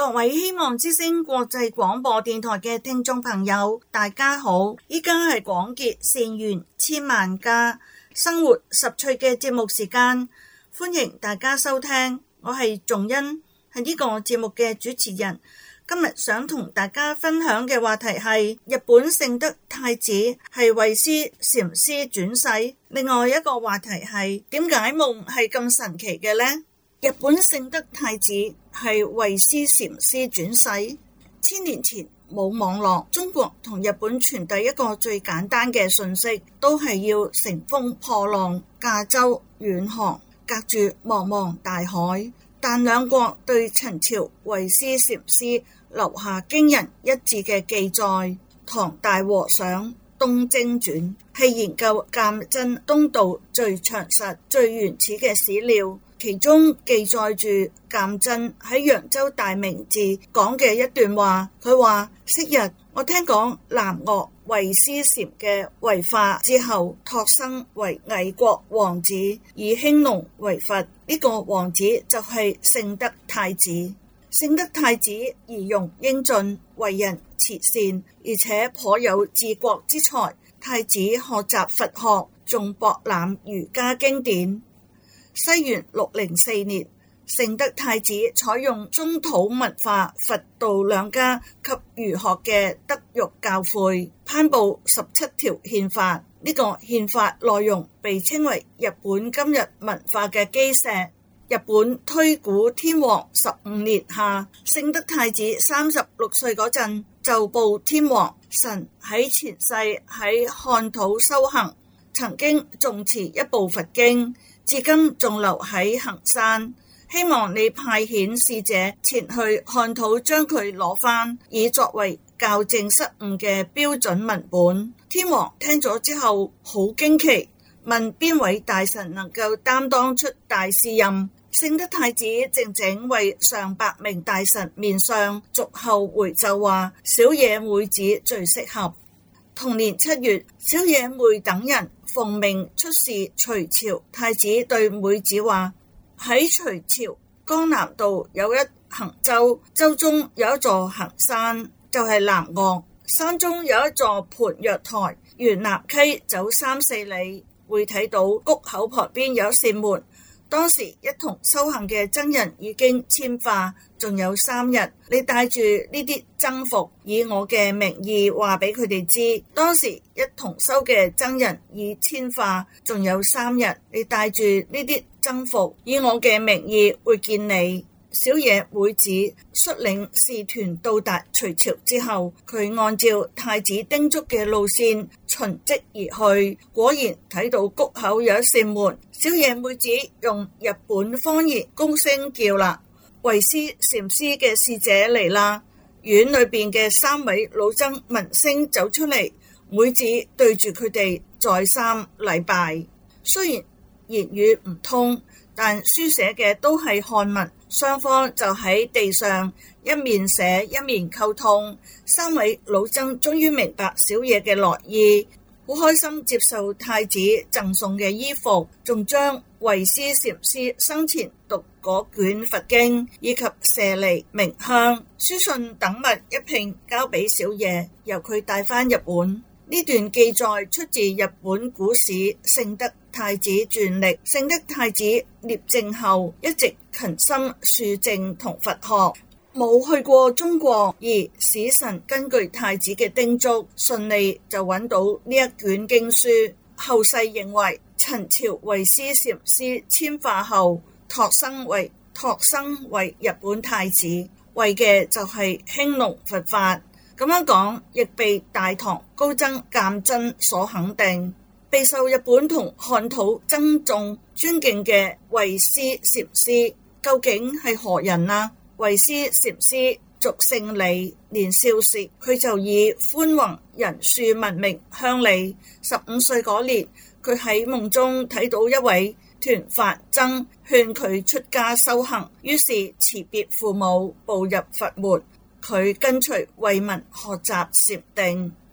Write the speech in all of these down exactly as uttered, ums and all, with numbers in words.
各位希望之聲國際廣播電台嘅聽眾朋友，大家好！依家係廣結善緣千萬家生活十趣嘅節目時間，歡迎大家收聽。我係仲恩，係呢個節目嘅主持人。今日想同大家分享嘅話題係日本聖德太子係惠施禪師轉世。另外一個話題係點解夢係咁神奇嘅呢？日本聖德太子係惠施禪師轉世。千年前冇網絡，中國同日本傳遞一個最簡單嘅訊息，都係要乘風破浪，駕舟遠航，隔住茫茫大海。但兩國對陳朝惠施禪師留下驚人一致嘅記載。唐大和尚東征傳係研究鑑真東渡最詳實、最原始嘅史料。其中記載住鑑真喺揚州大明寺講嘅一段話，佢話：昔日我聽講南岳惠施禪嘅為化之後，託生為魏國王子，以興隆為佛。呢、這個王子就係聖德太子。聖德太子儀容英俊，為人慈善，而且頗有治國之才。太子學習佛學，仲博覽儒家經典。西元六零四年，聖德太子採用中土文化、佛道兩家及儒學嘅德育教誨，頒布十七條憲法。呢、這個憲法內容被稱為日本今日文化嘅基石。日本推古天皇十五年夏，聖德太子三十六歲嗰陣，就報天皇：臣喺前世喺漢土修行，曾經誦持一部佛經，至今仲留喺衡山，希望你派遣使者前去漢土將佢攞返，以作為校正失誤嘅標準文本。天皇聽咗之後好驚奇，問邊位大臣能夠擔當出大使任。聖德太子靜靜為上百名大臣面上，續後回奏話：小野妹子最適合。同年七月，小野妹等人奉命出使隋朝。太子對妹子話：喺隋朝江南道有一衡州，州中有一座衡山，就係、是、南岳。山中有一座盤藥台，沿南溪走三四里，會睇到谷口旁邊有一扇門。當時一同修行嘅僧人已經遷化，仲有三日。你帶住呢啲僧服，以我嘅名義話俾佢哋知。當時一同修嘅僧人已遷化，仲有三日。你帶住呢啲僧服，以我嘅名義會見你。小野妹子率領使團到達隋朝之後，佢按照太子叮囑嘅路線循迹而去，果然睇到谷口有一扇門。小野妹子用日本方言高聲叫啦：惠施禪師嘅使者嚟啦！院裏邊嘅三位老僧聞聲走出嚟，妹子對住佢哋再三禮拜。雖然言語唔通，但書寫嘅都係漢文。雙方就喺地上一面寫一面溝通。三位老僧終於明白小野嘅來意，好開心接受太子贈送嘅衣服，仲將惠施禪師生前讀嗰卷佛經以及舍利、明香、書信等物一併交俾小野，由佢帶返日本。呢段記載出自日本古史《聖德太子傳歷》。聖德太子聶政後一直勤心樹正同佛學，冇去過中國，而使臣根據太子嘅叮囑，順利就揾到呢一卷經書。後世認為陳朝惠施禪師遷化後，託生為託生為日本太子，為嘅就係興隆佛法。咁樣講，亦被大唐高僧鑑真所肯定，備受日本同漢土僧眾尊敬嘅惠施禪師，究竟係何人啊？惠施禪師俗姓李，年少時佢就以寬宏仁恕聞名鄉里。十五歲嗰年，佢喺夢中睇到一位團法僧勸佢出家修行，於是辭別父母，步入佛門。佢跟隨慧聞學習禪定。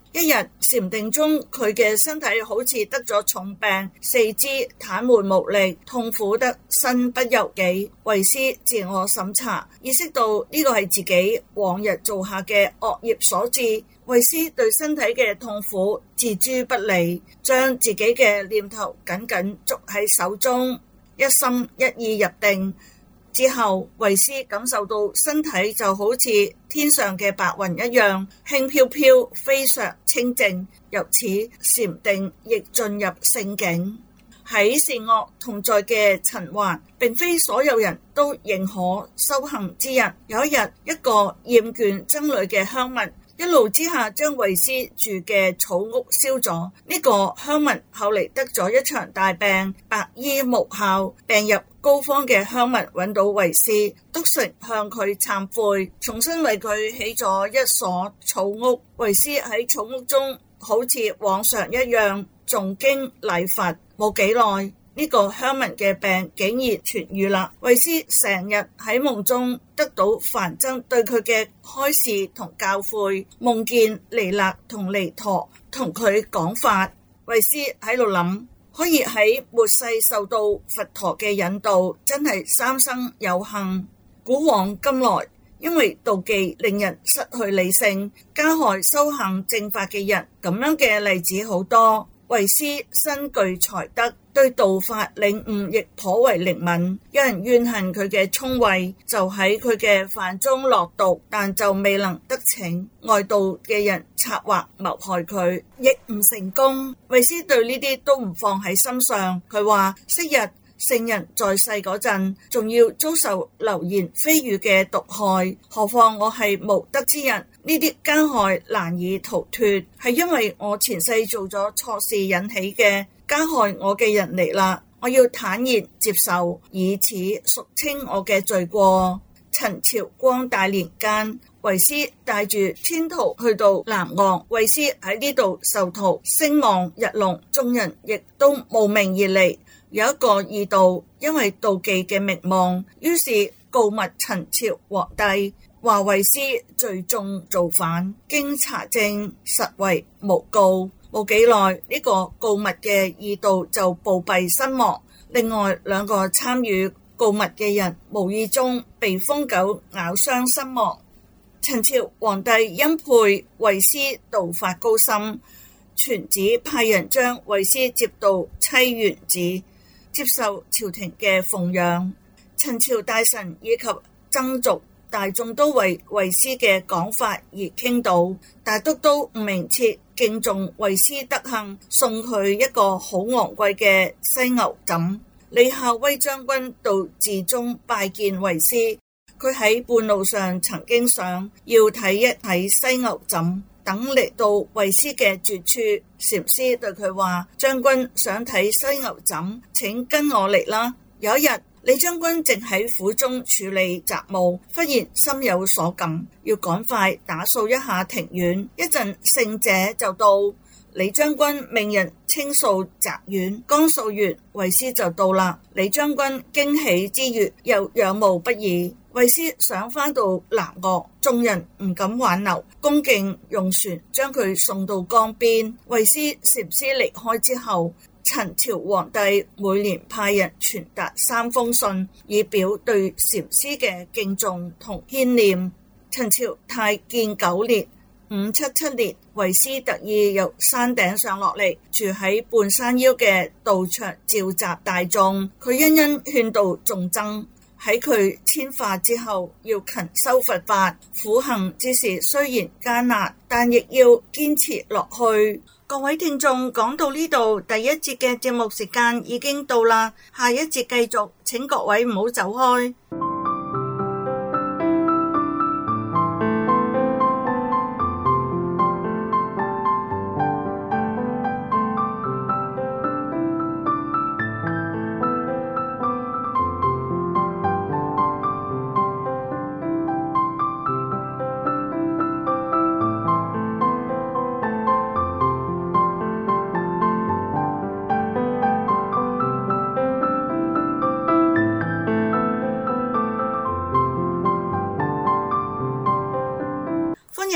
一日禪定中，佢嘅身體好似得咗重病，四肢癱瘓無力，痛苦得身不由己。惠斯自我審查，意識到呢個係自己往日做下嘅惡業所致。惠斯對身體嘅痛苦置諸不理，將自己嘅念頭緊緊捉喺手中，一心一意入定之後，惠斯感受到身體就好似天上嘅白雲一樣輕飄飄，非常清靜。由此禪定亦進入聖境。喺善惡同在嘅塵寰，並非所有人都認可修行之人。有一日，一個厭倦僧侶嘅鄉民一怒之下將惠斯住嘅草屋燒咗。呢、這個鄉民後嚟得咗一場大病，白醫無效，病入膏肓嘅鄉民揾到惠斯，督誠向佢懺悔，重新為佢起咗一所草屋。惠斯喺草屋中好似往常一樣誦經禮佛，冇幾耐，呢個鄉民嘅病竟然痊癒啦。惠斯成日喺夢中得到梵僧對佢嘅開示同教誨，夢見彌勒同彌陀同佢講法。惠斯喺度諗，可以喺末世受到佛陀嘅引導，真係三生有幸。古往今來，因為妒忌令人失去理性，加害修行正法嘅人，咁樣嘅例子好多。惠斯身具才德，對道法領悟亦頗為靈敏。有人怨恨佢嘅聰慧，就喺佢嘅飯中落毒，但就未能得逞。外道嘅人策劃謀害佢，亦唔成功。惠斯對呢啲都唔放喺心上。佢話：昔日聖人在世嗰陣，仲要遭受流言蜚語嘅毒害，何況我係無德之人？呢啲加害難以逃脫，係因為我前世做咗錯事引起嘅，加害我嘅人嚟啦。我要坦然接受，以此贖清我嘅罪過。陳朝光大年間，惠斯帶住天徒去到南岸，惠斯喺呢度受徒，聲望日隆，眾人亦都慕名而嚟。有一個異道，因為妒忌嘅名望，於是告密陳朝皇帝，話惠斯聚眾造反，經查證實為誣告。冇幾耐，呢、這個告密嘅異道就暴斃身亡。另外兩個參與告密嘅人無意中被瘋狗咬傷身亡。陳朝皇帝欽佩惠斯道法高深，傳旨派人將惠斯接到棲元寺，接受朝廷嘅奉養。陳朝大臣以及僧俗大眾都為惠斯嘅講法而傾倒，大督都吳明徹敬重惠斯德行，送佢一個好昂貴嘅犀牛枕。李孝威將軍到寺中拜見惠斯，佢喺半路上曾經想要睇一睇犀牛枕，等嚟到惠斯嘅住處，禪師對佢話：將軍想睇犀牛枕，請跟我嚟啦。有一日，李將軍正喺府中處理雜務，忽然心有所感，要趕快打掃一下庭院。一陣聖者就到，李將軍命人清掃宅院，剛掃完，惠斯就到啦。李將軍驚喜之餘又仰慕不已。惠斯想返到南岳，眾人唔敢挽留，恭敬用船將佢送到江邊。惠斯禪師離開之後，陳朝皇帝每年派人傳達三封信，以表對禪師嘅敬重同牽念。陳朝太建九年五七七年，惠斯特意由山頂上落嚟，住喺半山腰嘅道場召集大眾。佢殷殷勸導眾僧，喺佢遷化之後要勤修佛法，苦行之事雖然艱難，但亦要堅持落去。各位聽眾，講到呢度，第一節嘅節目時間已經到啦，下一節繼續，請各位唔好走開。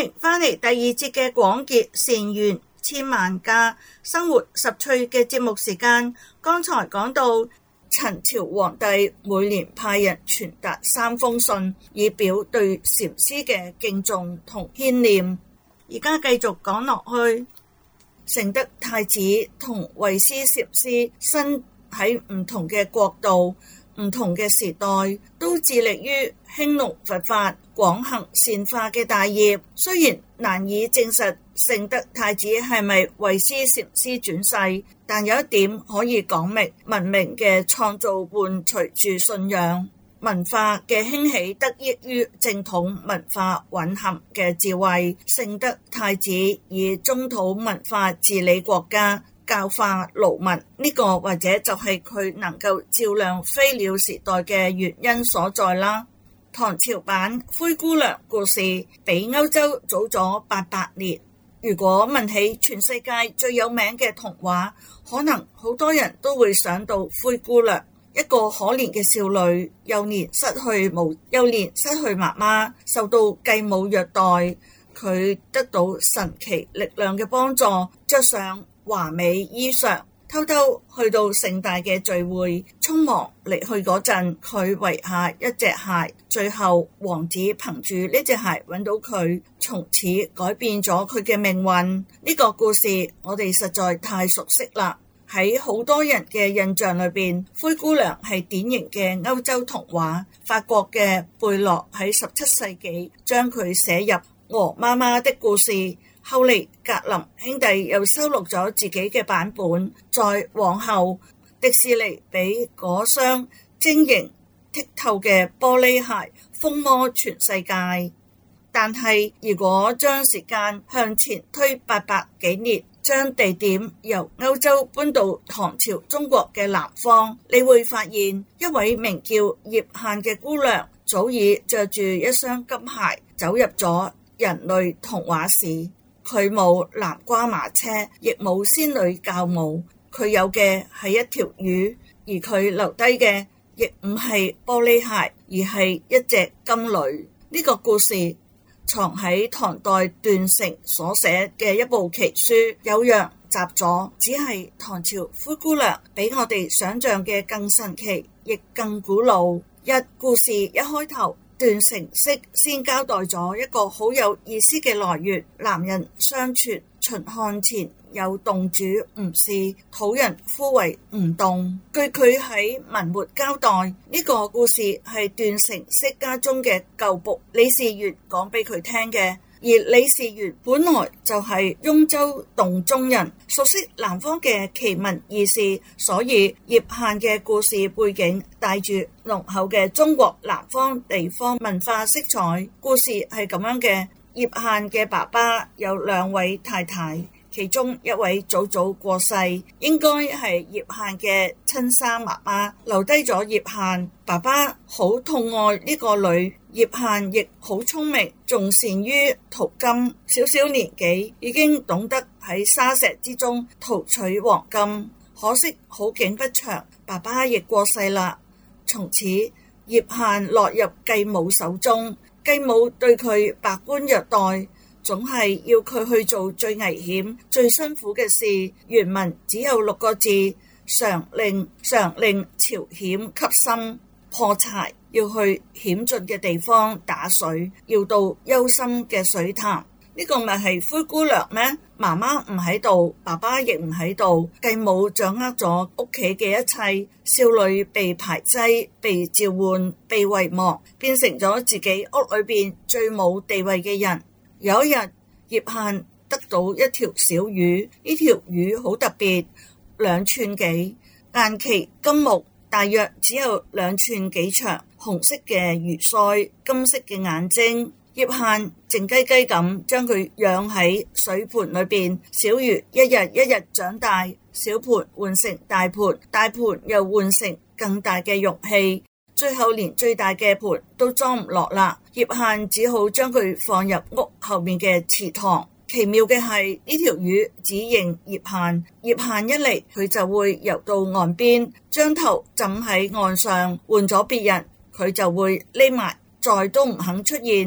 迎返嚟第二節嘅廣結善緣千萬家生活十趣嘅節目時間。剛才講到陳朝皇帝每年派人傳達三封信，以表對禪師嘅敬重同牽念。而家繼續講落去，承德太子同慧思禪師身喺唔同嘅國度、唔同嘅時代，都致力於興隆佛法、廣行善化嘅大業。雖然難以證實承德太子係咪慧思禪師轉世，但有一點可以講明，文明嘅創造伴隨住信仰，文化嘅興起得益於正統文化蘊含嘅智慧。承德太子以中土文化治理國家，教化勞民，呢個或者就係佢能夠照亮飛鳥時代嘅原因所在啦。唐朝版灰姑娘故事比歐洲早咗八百年。如果問起全世界最有名嘅童話，可能好多人都會想到灰姑娘，一個可憐嘅少女，幼年失去母，幼年失去媽媽，受到繼母虐待，佢得到神奇力量嘅幫助，着上華美衣裳，偷偷去到盛大嘅聚會，匆忙離去嗰陣，佢遺下一隻鞋，最後王子憑住呢隻鞋揾到佢，從此改變咗佢嘅命運。呢個故事我哋實在太熟悉啦，喺好多人嘅印象裏邊，灰姑娘係典型嘅歐洲童話。法國嘅貝洛喺十七世紀將佢寫入《鵝媽媽的故事》，後嚟格林兄弟又收錄咗自己嘅版本，再往後迪士尼俾嗰雙晶瑩剔透嘅玻璃鞋風靡全世界。但係如果將時間向前推八百幾年，將地點由歐洲搬到唐朝中國嘅南方，你會發現一位名叫葉限嘅姑娘早已着住一雙金鞋走入咗人類童話史。佢冇南瓜馬車，亦冇仙女教母，佢有嘅係一條魚，而佢留低嘅亦唔係玻璃鞋，而係一隻金驢。呢個故事藏喺唐代段成所寫嘅一部奇書《酉陽雜俎》，只係唐朝灰姑娘比我哋想象嘅更神奇，亦更古老。一故事一開頭，段成式先交代咗一個好有意思嘅來源。南人相傳秦漢前有洞主吳氏，土人呼為吳洞。據佢喺文末交代，呢、這個故事係段成式家中嘅舊僕李士元講俾佢聽嘅。而李士元本來就係雍州洞中人，熟悉南方嘅奇聞異事，所以葉限嘅故事背景帶住濃厚嘅中國南方地方文化色彩。故事係咁樣嘅：葉限嘅爸爸有兩位太太，其中一位早早過世，應該係葉限嘅親生媽媽，留低咗葉限。爸爸好痛愛呢個女，葉限亦好聰明，仲善於淘金，小小年紀已經懂得喺沙石之中淘取黃金。可惜好景不長，爸爸亦過世啦。從此葉限落入繼母手中，繼母對佢百般虐待，總係要佢去做最危險、最辛苦嘅事。原文只有六個字：常令常令朝險給深。破柴要去險峻嘅地方打水，要到幽深嘅水潭。呢、這個咪係灰姑娘咩？媽媽唔喺度，爸爸亦唔喺度，繼母掌握咗屋企嘅一切，少女被排擠、被召喚、被遺忘，變成咗自己屋裏邊最冇地位嘅人。有一日，葉限得到一條小魚，呢條魚好特別，兩寸幾，硬鰭金目，大約只有兩寸幾長，紅色嘅魚鰓，金色嘅眼睛。葉限靜雞雞咁將佢養喺水盤裏邊，小魚一日一日長大，小盤換成大盤，大盤又換成更大嘅容器，最後連最大嘅盤都裝唔落啦。葉限只好將佢放入屋後面嘅池塘。奇妙嘅係，呢條魚只認葉限，葉限一嚟佢就會游到岸邊，將頭枕喺岸上，換咗別人佢就會匿埋，再都唔肯出現。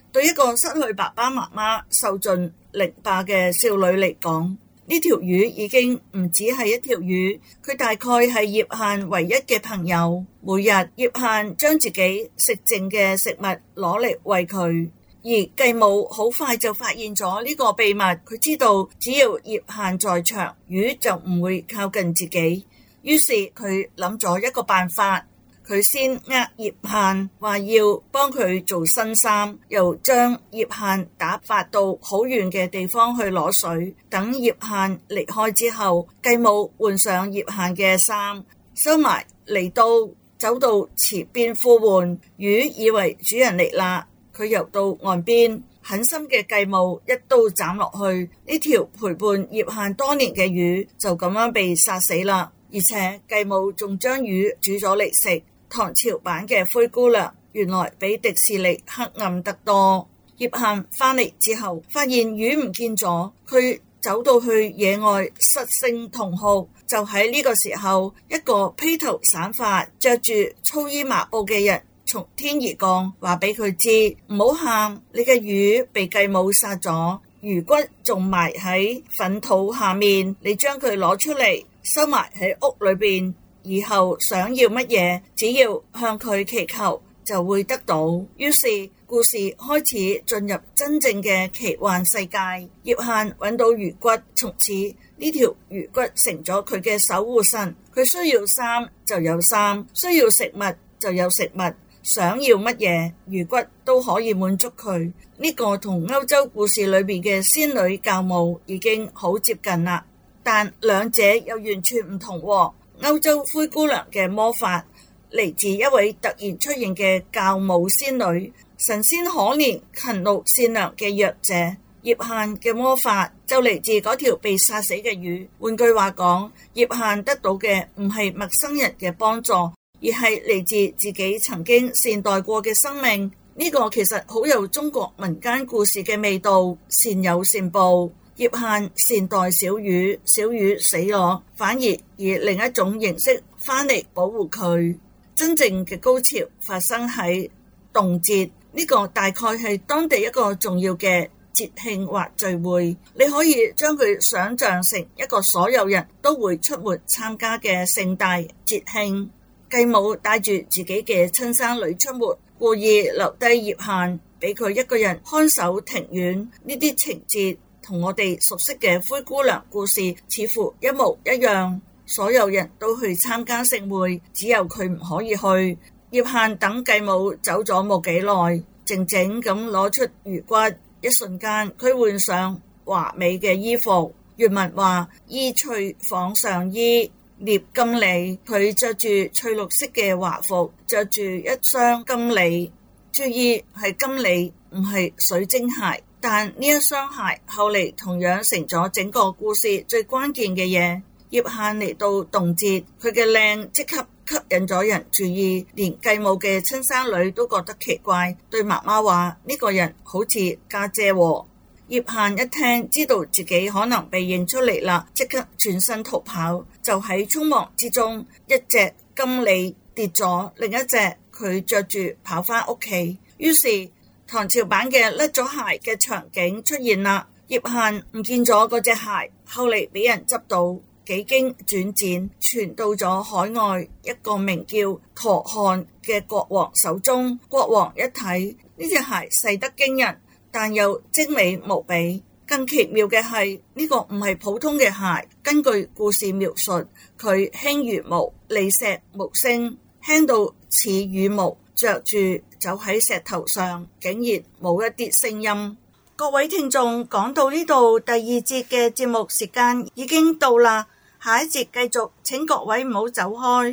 對一個失去爸爸媽媽、受盡凌霸嘅少女嚟講，呢條魚已經唔只係一條魚，佢大概係葉限唯一嘅朋友。每日葉限將自己食剩嘅食物攞嚟餵佢，而繼母好快就發現咗呢個秘密。佢知道只要葉限在場，魚就唔會靠近自己。於是佢諗咗一個辦法。佢先呃葉限話要幫佢做新衫，又將葉限打發到好遠嘅地方去攞水。等葉限離開之後，繼母換上葉限嘅衫，收埋嚟刀，走到池邊呼喚魚，以為主人嚟啦。佢游到岸邊，狠心嘅繼母一刀斬落去，呢條陪伴葉限多年嘅魚就咁樣被殺死啦。而且繼母仲將魚煮咗嚟食。唐朝版嘅灰姑娘原來比迪士尼黑暗得多。葉限返嚟之後，發現魚唔見咗，佢走到去野外失聲痛哭。就喺呢個時候，一個披頭散髮、着住粗衣麻布嘅人從天而降，話俾佢知唔好喊，你嘅魚被繼母殺咗，魚骨仲埋喺糞土下面，你將佢攞出嚟收埋喺屋裏邊。以後想要乜嘢，只要向佢祈求就會得到。於是故事開始進入真正嘅奇幻世界。葉限揾到魚骨，從此呢條魚骨成咗佢嘅守護神。佢需要衫就有衫，需要食物就有食物，想要乜嘢魚骨都可以滿足佢。呢個同歐洲故事裏面嘅仙女教母已經好接近啦，但兩者又完全唔同喎。歐洲灰姑娘嘅魔法嚟自一位突然出現嘅教母仙女，神仙可憐勤勞善良嘅弱者。葉限嘅魔法就嚟自嗰條被殺死嘅魚。換句話講，葉限得到嘅唔係陌生人嘅幫助，而係嚟自自己曾經善待過嘅生命。呢個其實好有中國民間故事嘅味道，善有善報。葉限善待小魚，小魚死咗，反而以另一種形式翻嚟保護佢。真正嘅高潮發生喺動節，呢個大概係當地一個重要嘅節慶或聚會。你可以將佢想象成一個所有人都會出沒參加嘅盛大節慶。繼母帶住自己嘅親生女出沒，故意留低葉限俾佢一個人看守庭院。呢啲情節同我哋熟悉嘅灰姑娘故事似乎一模一樣，所有人都去參加盛會，只有佢唔可以去。葉限等繼母走咗冇幾耐，靜靜咁攞出魚骨，一瞬間佢換上華美嘅衣服。原文話衣翠紡上衣，聶金里。佢着住翠綠色嘅華服，着住一雙金里，注意係金里，唔係水晶鞋。但呢一雙鞋後嚟同樣成咗整個故事最關鍵嘅嘢。葉限嚟到動節，佢嘅靚即刻吸引咗人注意，連繼母嘅親生女都覺得奇怪，對媽媽話呢個人好似家姐喎。葉限一聽知道自己可能被認出嚟啦，即刻轉身逃跑。就喺匆忙之中，一隻金鯉跌咗，另一隻佢着住跑返屋企。於是唐朝版嘅甩咗鞋嘅場景出現啦。葉限唔見咗嗰隻鞋，後嚟俾人執到，幾經轉展，傳到咗海外一個名叫陀漢嘅國王手中。國王一睇呢隻鞋細得驚人，但又精美無比。更奇妙嘅係呢個唔係普通嘅鞋，根據故事描述，佢輕如毛，利石無聲，輕到似羽毛，着住走喺石頭上，竟然冇一啲聲音。各位聽眾，講到呢度，第二節嘅節目時間已經到啦，下一節繼續，請各位唔好走開。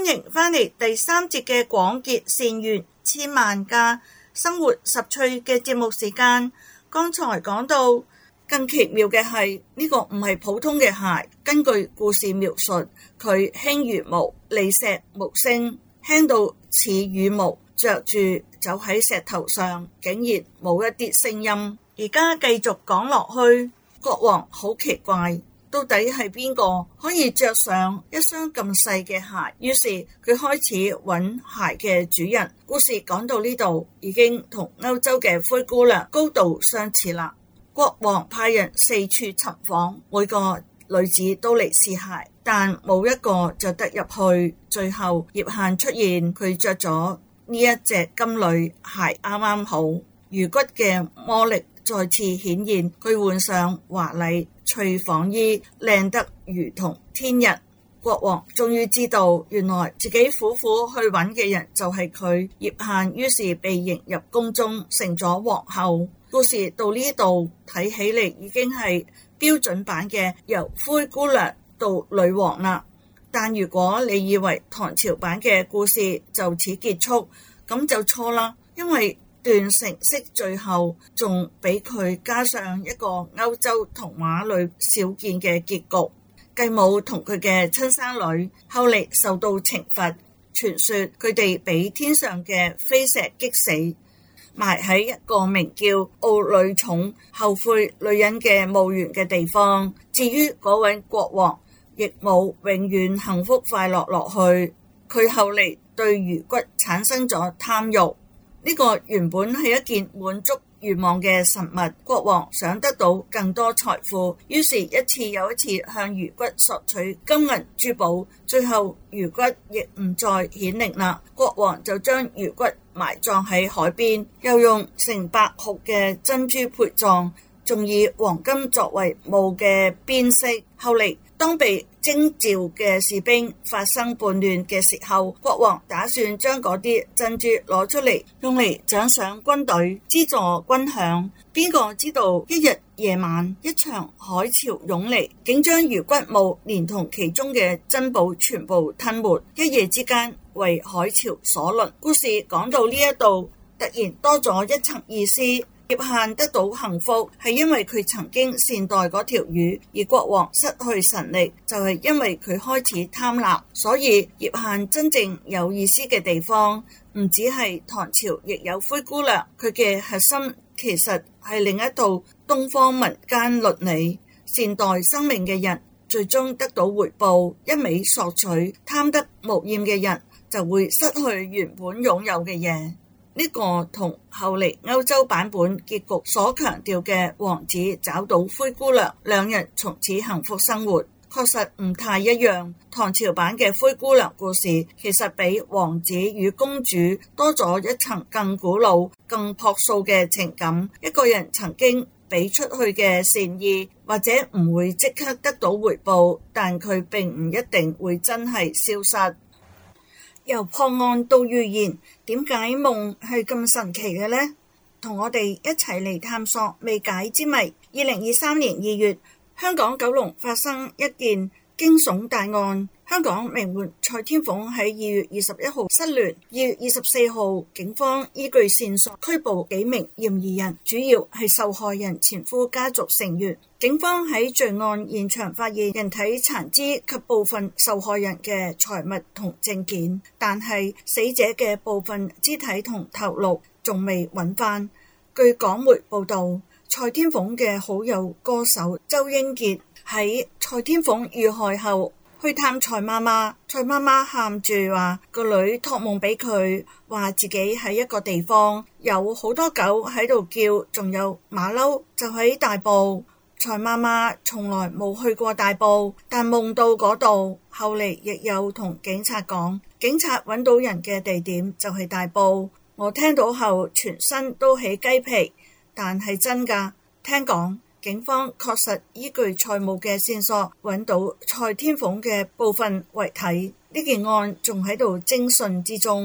歡迎返嚟第三節嘅廣結善緣千萬家生活十趣嘅節目時間。剛才講到更奇妙嘅係呢個唔係普通嘅鞋，根據故事描述，佢輕如毛，離石無聲，輕到似羽毛，着住走喺石頭上，竟然冇一啲聲音。而家繼續講落去，國王好奇怪，到底係邊個可以着上一雙咁細嘅鞋？於是佢開始揾鞋嘅主人。故事講到呢度，已經同歐洲嘅灰姑娘高度相似啦。國王派人四處尋訪，每個女子都嚟試鞋，但冇一個着得入去。最後葉嫻出現，佢着咗呢一隻金縷鞋，啱啱好。魚骨嘅魔力再次顯現，佢換上華麗翠紡衣，靚得如同天日。國王終於知道，原來自己苦苦去揾嘅人就係佢。葉嫻於是被迎入宮中，成咗皇后。故事到呢度睇起嚟已經係標準版嘅由灰姑娘到女王啦。但如果你以為唐朝版嘅故事就此結束，咁就錯啦。因為段成式最後仲俾佢加上一個歐洲童話裏少見嘅結局。繼母同佢嘅親生女後嚟受到懲罰，傳說佢哋俾天上嘅飛石擊死，埋喺一個名叫奧女塚後悔女人嘅墓園嘅地方。至於嗰位國王，亦冇永遠幸福快樂落去。佢後嚟對魚骨產生咗貪欲，呢個原本係一件滿足願望嘅神物。國王想得到更多財富，於是一次又一次向魚骨索取金銀珠寶，最後魚骨亦唔再顯靈啦。國王就將魚骨埋葬喺海邊，又用成百斛嘅珍珠陪葬，仲以黃金作為墓嘅邊飾。後嚟當被徵召嘅士兵發生叛亂嘅時候，國王打算將嗰啲珍珠攞出嚟，用嚟獎賞軍隊，資助軍餉。邊個知道一日夜晚一場海潮湧嚟，竟將魚骨墓連同其中嘅珍寶全部吞沒，一夜之間為海潮所輪。故事講到呢一度，突然多咗一層意思。葉嫻得到幸福係因為佢曾經善待嗰條魚，而國王失去神力就係因為佢開始貪婪。所以葉嫻真正有意思嘅地方唔只係唐朝亦有灰姑娘，佢嘅核心其實係另一套東方民間倫理。善待生命嘅人最終得到回報，一味索取貪得無厭嘅人就會失去原本擁有嘅嘢。呢個同後嚟歐洲版本結局所強調嘅王子找到灰姑娘，兩人從此幸福生活，確實唔太一樣。唐朝版嘅灰姑娘故事其實比王子與公主多咗一層更古老、更樸素嘅情感。一個人曾經俾出去嘅善意，或者唔會即刻得到回報，但佢並唔一定會真係消失。由破案到預言，點解夢係咁神奇嘅呢？同我哋一齊嚟探索未解之謎。二零二三年二月，香港九龍發生一件驚悚大案。香港名媛蔡天鳳喺二月二十一號失聯，二月二十四號警方依據線索拘捕幾名嫌疑人，主要係受害人前夫家族成員。警方喺罪案現場發現人體殘肢及部分受害人嘅財物同證件，但係死者嘅部分肢體同頭顱仲未揾返。據港媒報道，蔡天鳳嘅好友歌手周英傑喺蔡天鳳遇害後去探蔡媽媽，蔡媽媽喊住話個女託夢俾佢，話自己喺一個地方有好多狗喺度叫，仲有馬騮就喺大埔。蔡媽媽從來冇去過大埔，但夢到嗰度。後嚟亦有同警察講，警察揾到人嘅地點就係大埔。我聽到後全身都起雞皮，但係真㗎。聽講警方確實依據蔡母嘅線索揾到蔡天鳳嘅部分遺體。呢件案仲喺度偵訊之中。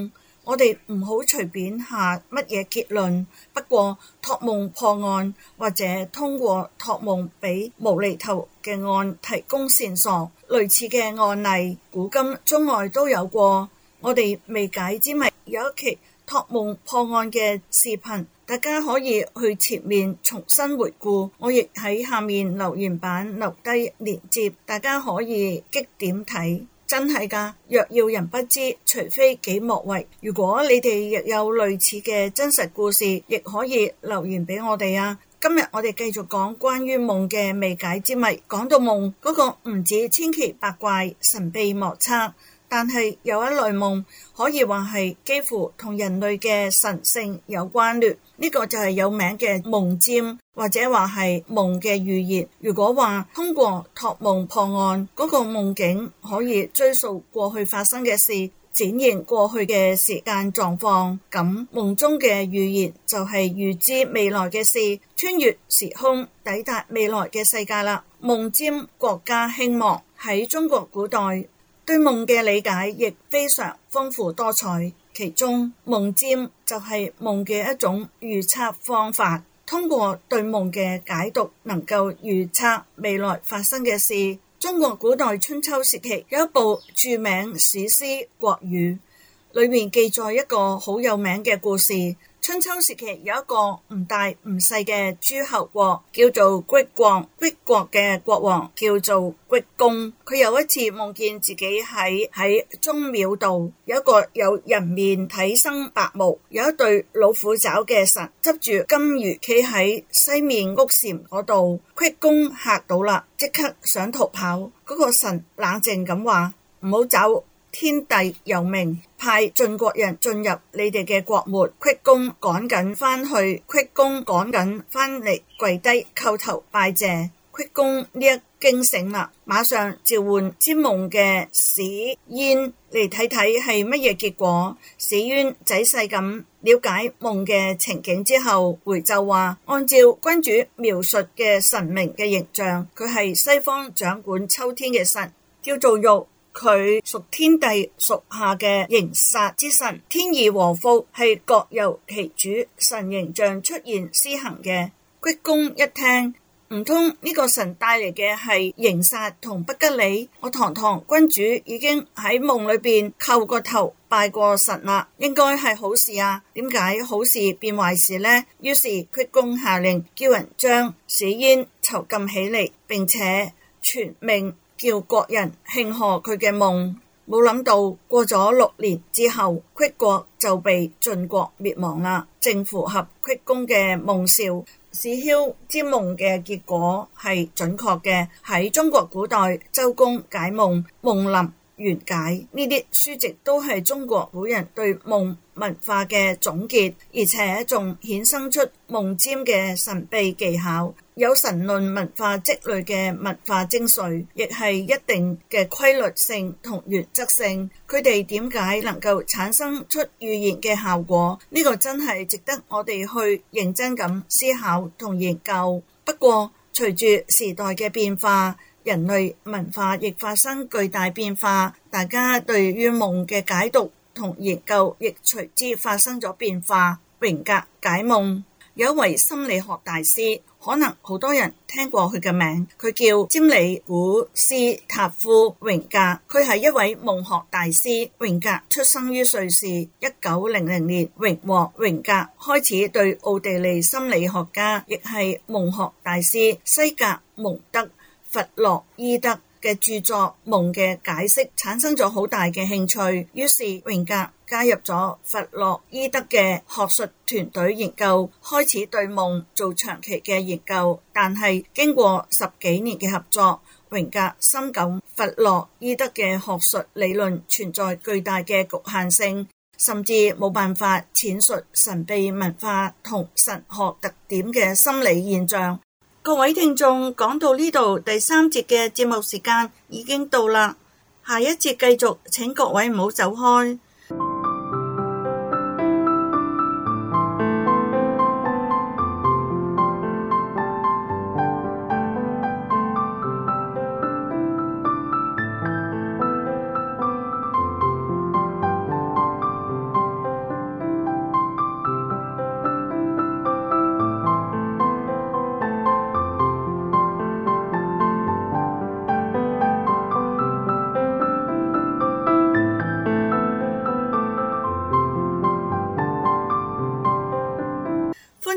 我哋唔好隨便下乜嘢結論。不過託夢破案或者通過託夢俾無厘頭嘅案提供線索，類似嘅案例古今中外都有過。我哋未解之謎有一期託夢破案嘅視頻，大家可以去前面重新回顧，我亦喺下面留言板留低連結，大家可以擊點睇。真係㗎，若要人不知，除非己莫為。如果你哋亦有類似嘅真實故事，亦可以留言俾我哋啊。今日我哋繼續講關於夢嘅未解之謎。講到夢嗰個唔止千奇百怪、神秘莫測，但係有一類夢可以話係幾乎同人類嘅神性有關聯，呢個就係有名嘅夢占，或者話係夢嘅預言。如果話通過託夢破案，嗰個夢境可以追溯過去發生嘅事，展現過去嘅時間狀況，咁夢中嘅預言就係預知未來嘅事，穿越時空抵達未來嘅世界啦。夢占國家興亡，喺中國古代對夢嘅理解亦非常豐富多彩，其中夢占就係夢嘅一種預測方法，通過對夢嘅解讀能夠預測未來發生嘅事。中國古代春秋時期有一部著名史詩《國語》，裏面記載一個好有名嘅故事。春秋時期有一個唔大唔細嘅諸侯國，叫做虢國。虢國嘅國王叫做虢公。佢有一次夢見自己喺喺宗廟度，有一個有人面體生白毛，有一對老虎爪嘅神執住金魚企喺西面屋檐嗰度。虢公嚇到啦，即刻想逃跑。嗰、那個神冷靜咁話：唔好走，天地有命，派晉國人進入你哋嘅國門。虢公趕緊翻去，虢公趕緊翻嚟跪低叩頭拜謝。虢公呢一驚醒啦，馬上召喚占夢嘅史淵嚟睇睇係乜嘢結果。史淵仔細咁了解夢嘅情景之後，回奏話：按照君主描述嘅神明嘅形象，佢係西方掌管秋天嘅神，叫做玉。佢屬天地屬下嘅刑殺之神，天意禍福係各由其主，神形象出現施行嘅。虢公一聽，唔通呢個神帶嚟嘅係刑殺同不吉利？我堂堂君主已經喺夢裏邊叩過頭拜過神啦，應該係好事啊，點解好事變壞事呢？於是虢公下令叫人將史淵囚禁起嚟，並且傳命叫國人慶賀佢嘅夢。冇諗到過咗六年之後，虢國就被晉國滅亡啦，正符合虢公嘅夢兆。史梟占夢嘅結果係準確嘅。喺中國古代，周公解夢、夢林玄解呢啲書籍都係中國古人對夢文化嘅總結，而且仲衍生出夢占嘅神秘技巧，有神論文化積累嘅文化精髓，亦係一定嘅規律性同原則性。佢哋點解能夠產生出預言嘅效果？呢個真係值得我哋去認真咁思考同研究。不過隨住時代嘅變化，人類文化亦發生巨大變化，大家對於夢嘅解讀同研究亦隨之發生咗變化。榮格解夢，有一位心理學大師，可能好多人聽過佢嘅名，佢叫詹里古斯塔夫榮格，佢係一位夢學大師。榮格出生於瑞士，一九零零年榮獲榮格，開始對奧地利心理學家，亦係夢學大師西格蒙德弗洛伊德嘅著作《夢嘅解釋》產生咗好大嘅興趣，於是榮格加入咗弗洛伊德嘅學術團隊研究，開始對夢做長期嘅研究。但係經過十幾年嘅合作，榮格深感弗洛伊德嘅學術理論存在巨大嘅局限性，甚至冇辦法闡述神秘文化同神學特點嘅心理現象。各位聽眾，講到呢度，第三節嘅節目時間已經到啦，下一節繼續，請各位唔好走開。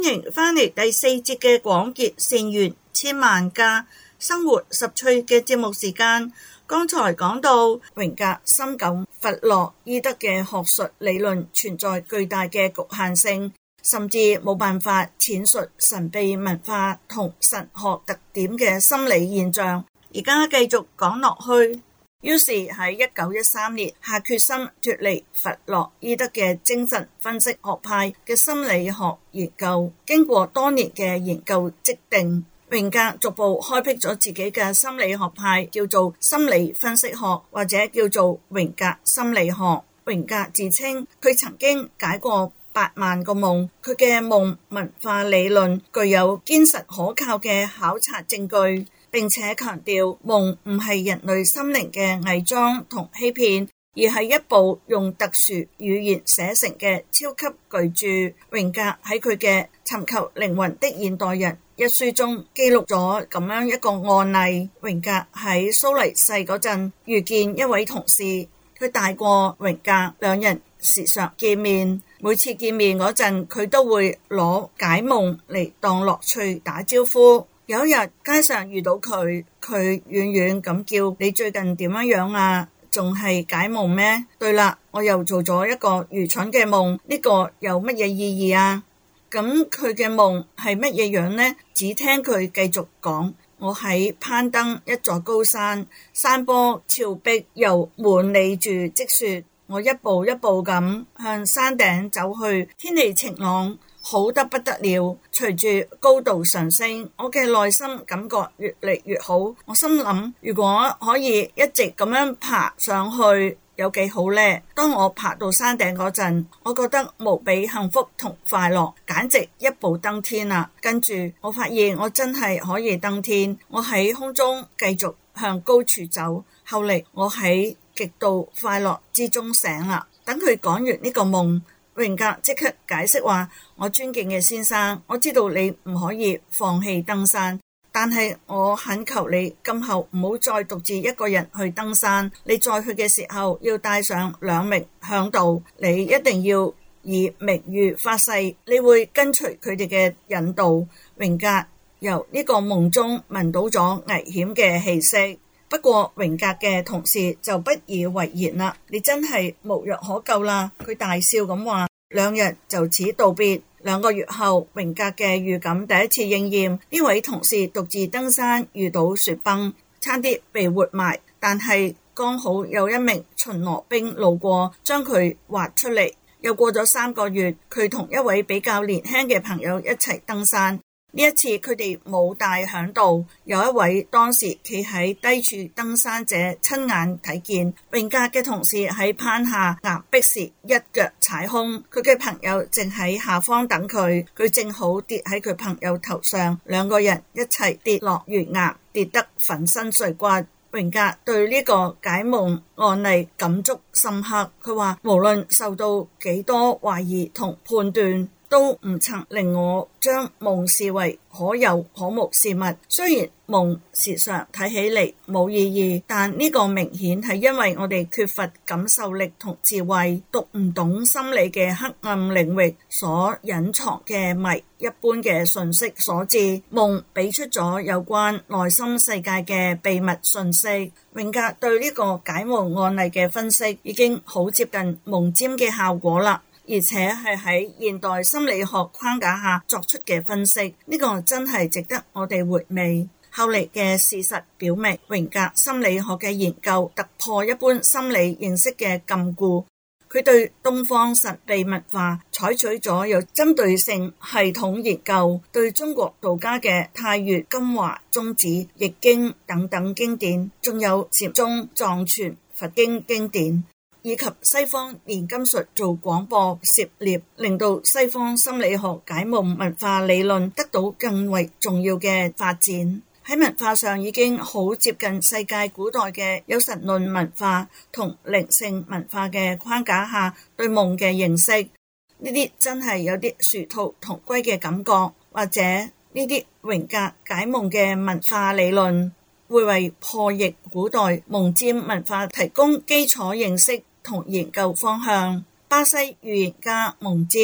迎翻嚟第四節嘅廣結善緣千萬家生活十趣嘅節目時間。剛才講到榮格深感弗洛伊德嘅學術理論存在巨大嘅局限性，甚至冇辦法闡述神秘文化同神學特點嘅心理現象。而家繼續講落去，於是喺一九一三年下決心脫離弗洛伊德嘅精神分析學派嘅心理學研究。經過多年嘅研究即定，榮格逐步開闢咗自己嘅心理學派，叫做心理分析學，或者叫做榮格心理學。榮格自稱佢曾經解過八萬個夢，佢嘅夢文化理論具有堅實可靠嘅考察證據，並且強調夢唔係人類心靈嘅偽裝同欺騙，而係一部用特殊語言寫成嘅超級巨著。榮格喺佢嘅《尋求靈魂的現代人》一書中記錄咗咁樣一個案例。榮格喺蘇黎世嗰陣遇見一位同事，佢大過榮格，兩人時常見面，每次見面嗰陣佢都會攞解夢嚟當樂趣打招呼。有一日街上遇到佢，佢遠遠咁叫：你最近點樣樣啊？仲係解夢咩？對啦，我又做咗一個愚蠢嘅夢，呢個有乜嘢意義啊？咁佢嘅夢係乜嘢樣呢？只聽佢繼續講：我喺攀登一座高山，山坡峭壁又滿理住積雪，我一步一步咁向山頂走去，天氣晴朗，好得不得了。隨住高度上升，我嘅內心感覺越嚟越好。我心諗，如果可以一直咁樣爬上去，有幾好呢？當我爬到山頂嗰陣，我覺得無比幸福同快樂，簡直一步登天啦！跟住我發現我真係可以登天，我喺空中繼續向高處走。後嚟我喺極度快樂之中醒啦。等佢講完呢個夢，榮格即刻解釋話：我尊敬嘅先生，我知道你唔可以放棄登山，但係我懇求你今後唔好再獨自一個人去登山，你再去嘅時候要帶上兩名嚮導，你一定要以名譽發誓，你會跟隨佢哋嘅引導。榮格由呢個夢中聞到咗危險嘅氣息，不過榮格嘅同事就不以為然啦。你真係無藥可救啦！佢大笑咁話。兩日就此道別。兩個月後，榮格嘅預感第一次應驗。呢位同事獨自登山遇到雪崩，差啲被活埋，但係剛好有一名巡邏兵路過，將佢挖出嚟。又過咗三個月，佢同一位比較年輕嘅朋友一齊登山。呢一次佢哋冇帶嚮導，有一位當時企喺低處登山者親眼睇見榮格嘅同事喺攀下崖壁時一腳踩空，佢嘅朋友正喺下方等佢，佢正好跌喺佢朋友頭上，兩個人一齊跌落懸崖，跌得粉身碎骨。榮格對呢個解夢案例感觸深刻，佢話無論受到幾多懷疑同判斷，都唔曾令我將夢視為可有可無事物。雖然夢時常睇起嚟冇意義，但呢個明顯係因為我哋缺乏感受力同智慧，讀唔懂心理嘅黑暗領域所隱藏嘅謎一般嘅信息所致。夢俾出咗有關內心世界嘅秘密信息。榮格對呢個解夢案例嘅分析已經好接近夢占嘅效果啦，而且係喺現代心理學框架下作出嘅分析，呢個真係值得我哋回味。後嚟嘅事實表明，榮格心理學嘅研究突破一般心理認識嘅禁錮，佢對東方神秘文化採取咗有針對性系統研究，對中國道家嘅太乙金華宗旨、易經等等經典，仲有禪宗藏傳佛經經典，以及西方煉金術做廣播涉獵，令到西方心理學解夢文化理論得到更為重要嘅發展。喺文化上已經好接近世界古代嘅有神論文化同靈性文化嘅框架下對夢嘅認識，呢啲真係有啲殊途同歸嘅感覺，或者呢啲榮格解夢嘅文化理論會為破譯古代夢占文化提供基礎認識同研究方向。巴西預言家夢占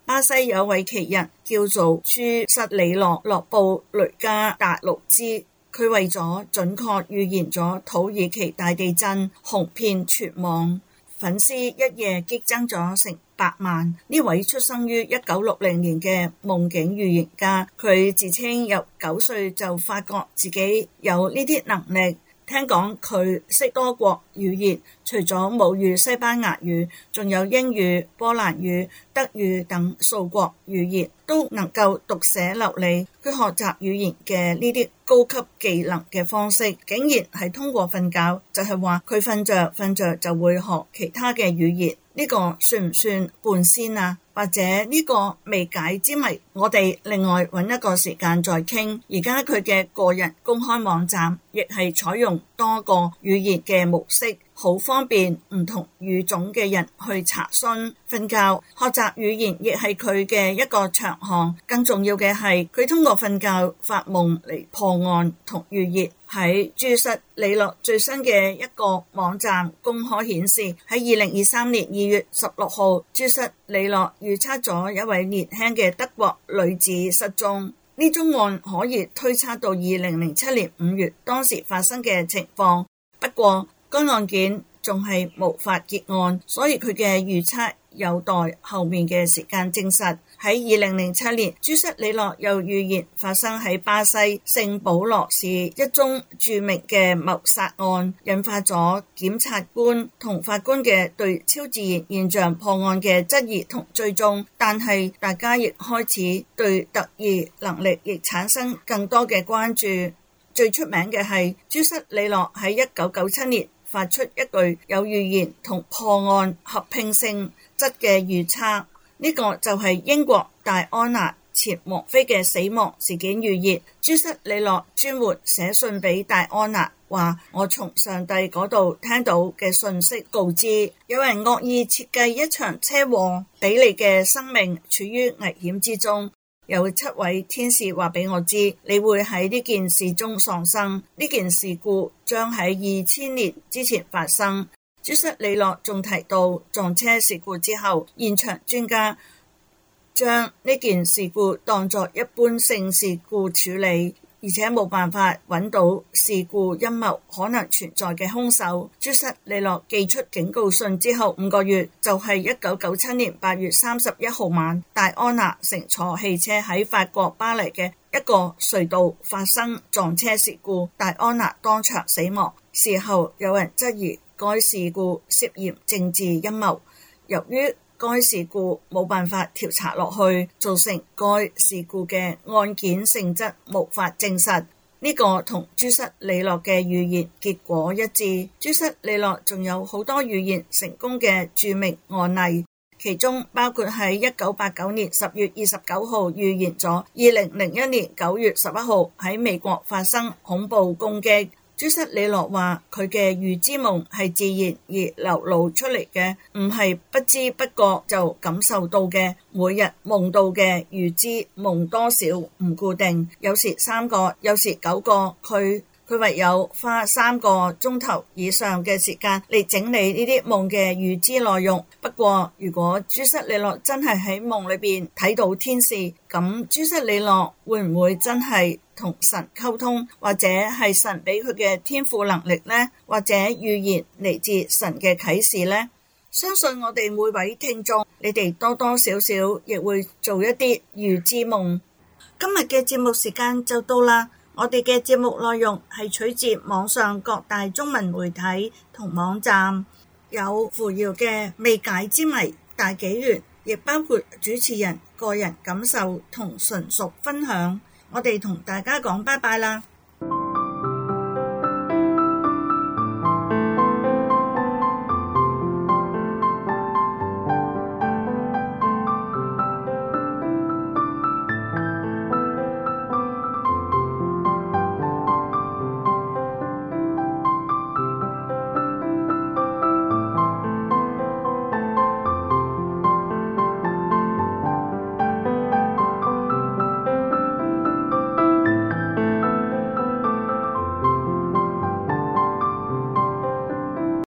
巴西有位奇人叫做朱塞里諾洛布雷加達魯茲，佢為咗準確預言咗土耳其大地震，紅遍全網，粉絲一夜激增咗成百萬。呢位出生於一九六零年嘅夢境預言家，佢自稱由九歲就發覺自己有呢啲能力。聽講佢識多國語言，除咗母語西班牙語，仲有英語、波蘭語、德語等數國語言都能夠讀寫流利。佢學習語言嘅呢啲高級技能嘅方式，竟然係通過瞓覺，就係話佢瞓着瞓着就會學其他嘅語言。呢個算唔算半仙啊？或者呢個未解之謎，我哋另外揾一個時間再傾。而家佢嘅個人公開網站亦係採用多個語言嘅模式，好方便唔同語種嘅人去查詢。瞓覺學習語言亦係佢嘅一個長項，更重要嘅係佢通過瞓覺發夢嚟破案同預言。喺朱塞里諾最新嘅一個網站公開顯示，喺二零二三年二月十六號，朱塞里諾預測咗一位年輕嘅德國女子失蹤。呢宗案可以推測到二零零七年五月當時發生嘅情況，不過該案件仲係無法結案，所以佢嘅預測有待後面嘅時間證實。喺二零零七年，朱塞里諾又預言發生喺巴西聖保羅市一宗著名嘅謀殺案，引發咗檢察官同法官嘅對超自然現象破案嘅質疑同追蹤。但係大家亦開始對特異能力亦產生更多嘅關注。最出名嘅係朱塞里諾喺一九九七年發出一句有預言同破案合併性質嘅預測。呢個就係英國戴安娜前王妃嘅死亡事件預言。朱塞里諾專門寫信俾戴安娜，話我從上帝嗰度聽到嘅信息告知，有人惡意設計一場車禍，俾你嘅生命處於危險之中。有七位天使話俾我知，你會喺呢件事中喪生。呢件事故將喺二千年之前發生。朱塞里諾仲提到，撞車事故之後，現場專家將呢件事故當作一般性事故處理，而且冇辦法揾到事故陰謀可能存在嘅兇手。朱塞里諾寄出警告信之後五個月，就係一九九七年八月三十一號晚，戴安娜乘坐汽車喺法國巴黎嘅一個隧道發生撞車事故，戴安娜當場死亡。事後有人質疑該事故涉嫌政治陰謀，由於該事故冇辦法調查落去，造成該事故嘅案件性質無法證實。呢個同朱塞里諾嘅預言結果一致。朱塞里諾仲有好多預言成功嘅著名案例，其中包括喺一九八九年十月二十九號預言咗二零零一年九月十一號喺美國發生恐怖攻擊。朱塞里諾話佢嘅預知夢係自然而流露出嚟嘅，唔係不知不覺就感受到嘅。每日夢到嘅預知夢多少唔固定，有時三個，有時九個。佢佢唯有花三個鐘頭以上嘅時間嚟整理呢啲夢嘅預知內容。不過如果朱塞里諾真係喺夢裏邊睇到天使，咁朱塞里諾會唔會真係同神溝通，或者係神俾佢嘅天賦能力呢？或者預言嚟自神嘅啟示呢？相信我哋每位聽眾，你哋多多少少亦會做一啲預知夢。今日嘅節目時間就到啦。我哋嘅節目內容係取自網上各大中文媒體同網站，有扶搖嘅未解之謎大紀元，亦包括主持人個人感受同純屬分享。我哋同大家講拜拜啦。